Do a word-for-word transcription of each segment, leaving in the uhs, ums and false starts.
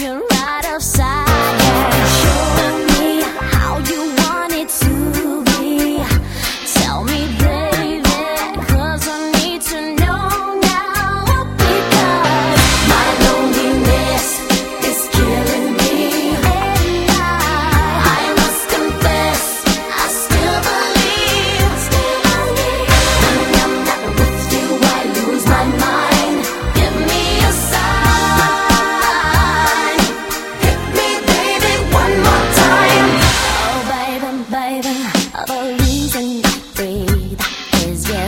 walking right outside. Show me how you want it to be. Tell me, baby, 'cause I need to know now. Because my loneliness is killing me, and I, I must confess, I still believe, still believe. When I'm not with you, I lose my mind. Give me a sign. Hit me, baby, one more time. Oh, baby, baby, the reason I breathe is you.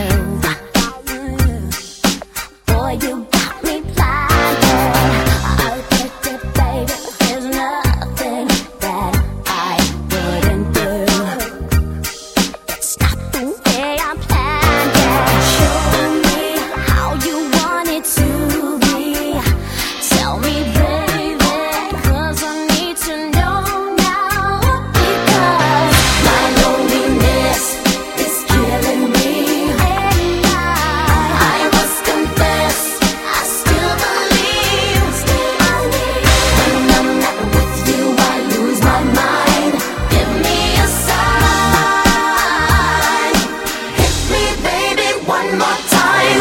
Boy, you got me blinded. Oh, baby, baby, there's nothing that I wouldn't do. It's not the way I planned it. Show me how you want it to be. Tell me, baby, 'cause I need to know now. Because my loneliness is killing me, and I, I must confess, I still believe, still believe. When I'm not with you, I lose my mind. Give me a sign. Hit me, baby, one more time.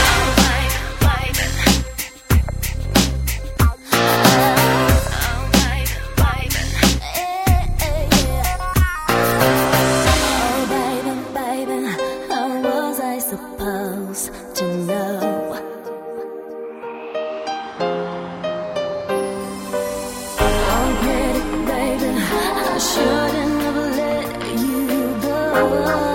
Oh, baby, baby, how was I supposed to know? Oh, pretty baby, I shouldn't have let you go.